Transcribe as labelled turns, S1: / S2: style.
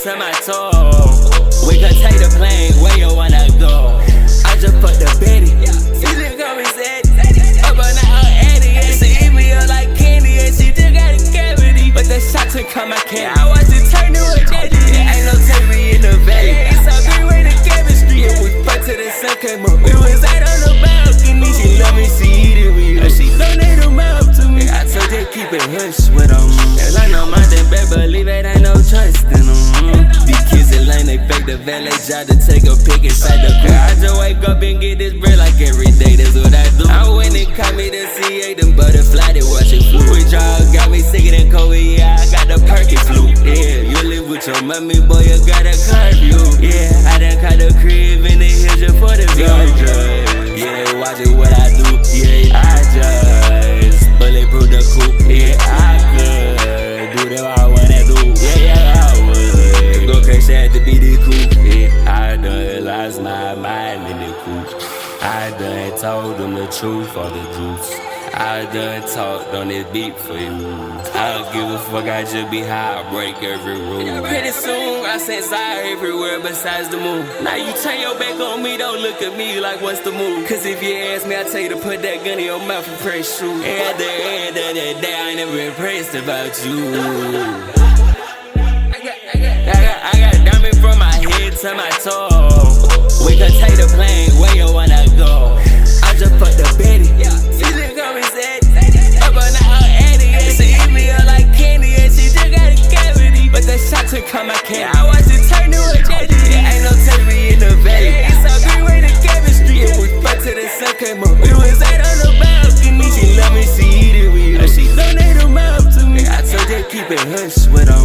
S1: to my toe. We could take the plane where you wanna go. I just put the Betty. She just got me sad. Up on her Eddie. She eat me up like candy and she just got a cavity. But the shot took come my candy. I watched it turn to a daddy. Ain't no TV in the valley. It's a green way to chemistry. Yeah, we fucked till the sun came up. We was out on the balcony. She love me, she eat it with you. She donate them out to me. I told her keep it hush with them. And like no mountain, baby, believe it, ain't no trust in them. These kids in line, they fake the valet job to take a pic inside the car. I just wake up and get this bread like every day, that's what I do. I went and caught me the C8, them butterfly, they watching flu. Withdrawal got me sicker than COVID, yeah, I got the perky flu. Yeah, you live with your mommy, boy, you got a curfew. Yeah, I done caught the crib in the hills just for the view. Yeah, watching what I do, yeah, I just bulletproof the coupe. Yeah, I could do that I wanna do. Yeah, I would go crash at the BD coupe. Yeah, I done lost my mind in the coupe. I done told them the truth for the juice. I done talked on this beat for you. I don't give a fuck, I just be high, I break every rule. Pretty soon, I set side everywhere besides the moon. Now you turn your back on me, don't look at me like what's the move. Cause if you ask me, I tell you to put that gun in your mouth and press shoot. And at the end of the day, I ain't never impressed about you. I got diamond from my head to my toe. We could take the plane where you wanna go. I just put the Betty. She just got me sad. Up on her Eddie. She eat me up like candy and she just got a cavity. But that shot took come my candy. I watched it turn to a daddy. Ain't no TV in the valley. It's a green way to chemistry. Yeah, we fucked till the sun came up. We was out on the balcony. She love me, she eat it with you. She donate them out to me. I told her keep it hush with her.